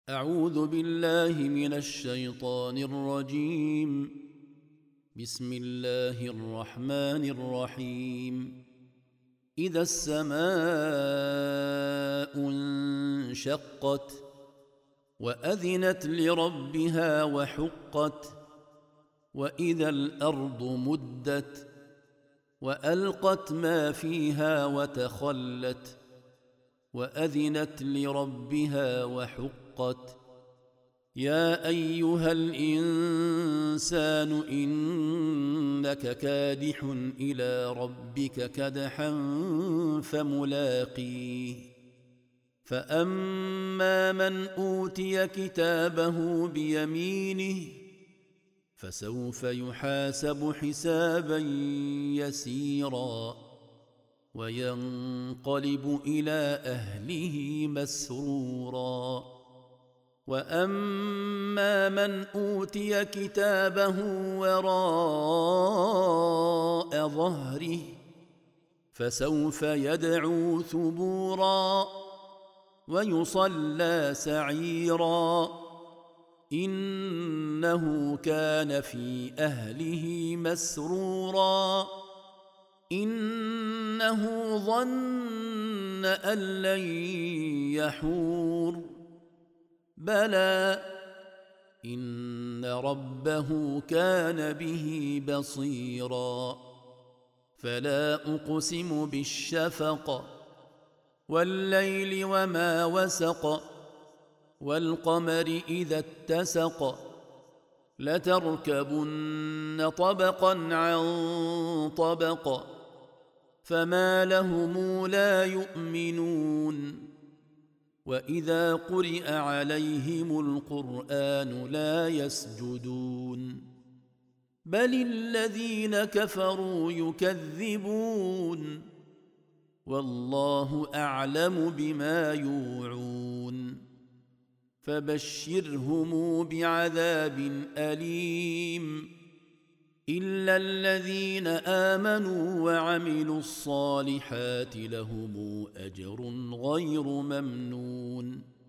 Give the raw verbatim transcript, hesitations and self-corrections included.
أعوذ بالله من الشيطان الرجيم. بسم الله الرحمن الرحيم. إذا السماء انشقت وأذنت لربها وحقت وإذا الأرض مدت وألقت ما فيها وتخلت وأذنت لربها وحقت. يا أيها الإنسان إنك كادح إلى ربك كدحا فملاقيه. فأما من أوتي كتابه بيمينه فسوف يحاسب حسابا يسيرا وينقلب إلى أهله مسرورا. وأما من أوتي كتابه وراء ظهره فسوف يدعو ثبورا ويصلى سعيرا إنه كان في أهله مسرورا إنه ظن أن لن يحور بلى إن ربه كان به بصيرا. فلا أقسم بالشفق والليل وما وسق والقمر إذا اتسق لتركبن طبقا عن طبق فما لهم لا يؤمنون. وإذا قرئ عليهم القرآن لا يسجدون بل الذين كفروا يكذبون والله أعلم بما يوعون. فبشرهم بعذاب أليم إلا الذين آمنوا وعملوا الصالحات لهم أجر غير ممنون.